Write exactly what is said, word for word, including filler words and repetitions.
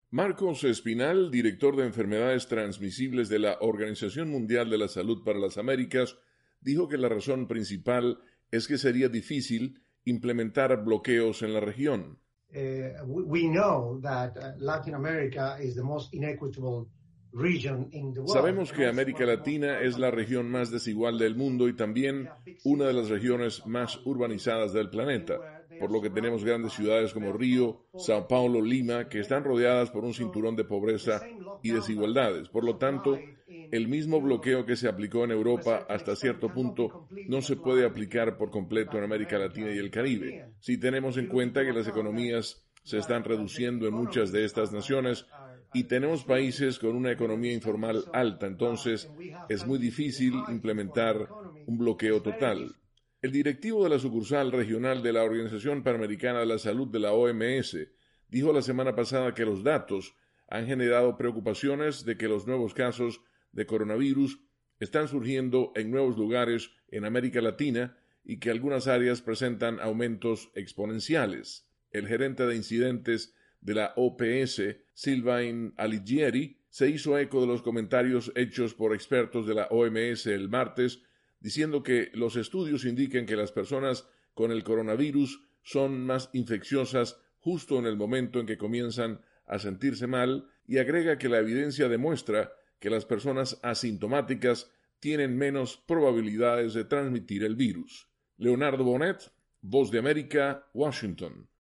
Marcos Espinal, director de enfermedades transmisibles de la Organización Mundial de la Salud para las Américas, dijo que la razón principal es que sería difícil implementar bloqueos en la región. Uh, we know that uh, Latin America is the most inequitable region in the world. Sabemos que América Latina es la región más desigual del mundo y también una de las regiones más urbanizadas del planeta, por lo que tenemos grandes ciudades como Río, Sao Paulo, Lima, que están rodeadas por un cinturón de pobreza y desigualdades. Por lo tanto, el mismo bloqueo que se aplicó en Europa hasta cierto punto no se puede aplicar por completo en América Latina y el Caribe. Si tenemos en cuenta que las economías se están reduciendo en muchas de estas naciones y tenemos países con una economía informal alta, entonces es muy difícil implementar un bloqueo total. El directivo de la sucursal regional de la Organización Panamericana de la Salud de la O M S dijo la semana pasada que los datos han generado preocupaciones de que los nuevos casos de coronavirus están surgiendo en nuevos lugares en América Latina y que algunas áreas presentan aumentos exponenciales. El gerente de incidentes de la O P S, Sylvain Alighieri, se hizo eco de los comentarios hechos por expertos de la O M S el martes, diciendo que los estudios indican que las personas con el coronavirus son más infecciosas justo en el momento en que comienzan a sentirse mal, y agrega que la evidencia demuestra que las personas asintomáticas tienen menos probabilidades de transmitir el virus. Leonardo Bonet, Voz de América, Washington.